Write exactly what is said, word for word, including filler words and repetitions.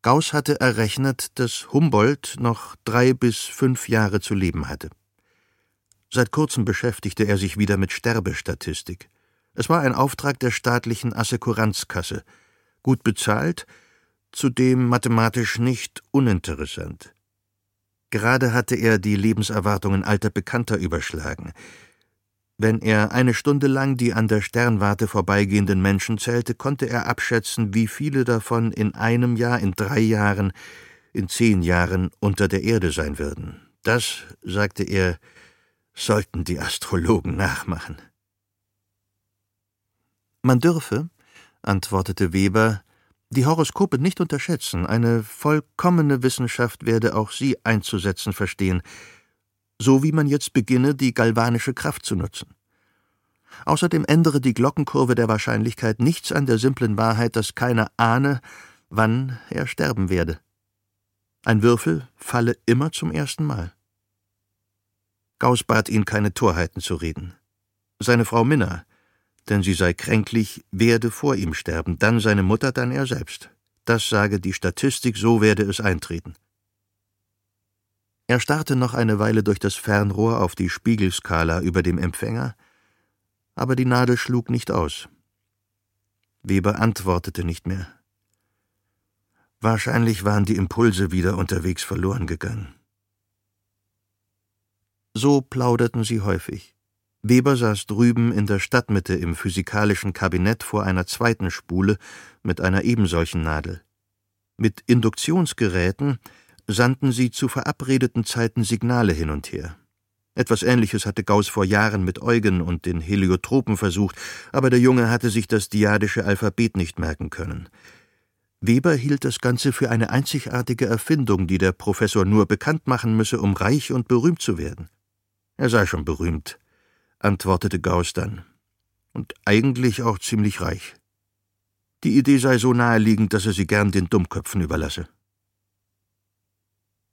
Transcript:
Gauß hatte errechnet, dass Humboldt noch drei bis fünf Jahre zu leben hatte. Seit kurzem beschäftigte er sich wieder mit Sterbestatistik. Es war ein Auftrag der staatlichen Assekuranzkasse, gut bezahlt, zudem mathematisch nicht uninteressant. Gerade hatte er die Lebenserwartungen alter Bekannter überschlagen. Wenn er eine Stunde lang die an der Sternwarte vorbeigehenden Menschen zählte, konnte er abschätzen, wie viele davon in einem Jahr, in drei Jahren, in zehn Jahren unter der Erde sein würden. Das, sagte er, sollten die Astrologen nachmachen. Man dürfe, antwortete Weber, die Horoskope nicht unterschätzen. Eine vollkommene Wissenschaft werde auch sie einzusetzen verstehen, so wie man jetzt beginne, die galvanische Kraft zu nutzen. Außerdem ändere die Glockenkurve der Wahrscheinlichkeit nichts an der simplen Wahrheit, dass keiner ahne, wann er sterben werde. Ein Würfel falle immer zum ersten Mal. Gauß bat ihn, keine Torheiten zu reden. Seine Frau Minna, denn sie sei kränklich, werde vor ihm sterben, dann seine Mutter, dann er selbst. Das sage die Statistik, so werde es eintreten. Er starrte noch eine Weile durch das Fernrohr auf die Spiegelskala über dem Empfänger, aber die Nadel schlug nicht aus. Weber antwortete nicht mehr. Wahrscheinlich waren die Impulse wieder unterwegs verloren gegangen. So plauderten sie häufig. Weber saß drüben in der Stadtmitte im physikalischen Kabinett vor einer zweiten Spule mit einer ebensolchen Nadel. Mit Induktionsgeräten sandten sie zu verabredeten Zeiten Signale hin und her. Etwas Ähnliches hatte Gauß vor Jahren mit Eugen und den Heliotropen versucht, aber der Junge hatte sich das dyadische Alphabet nicht merken können. Weber hielt das Ganze für eine einzigartige Erfindung, die der Professor nur bekannt machen müsse, um reich und berühmt zu werden. Er sei schon berühmt, antwortete Gauß dann, und eigentlich auch ziemlich reich. Die Idee sei so naheliegend, dass er sie gern den Dummköpfen überlasse.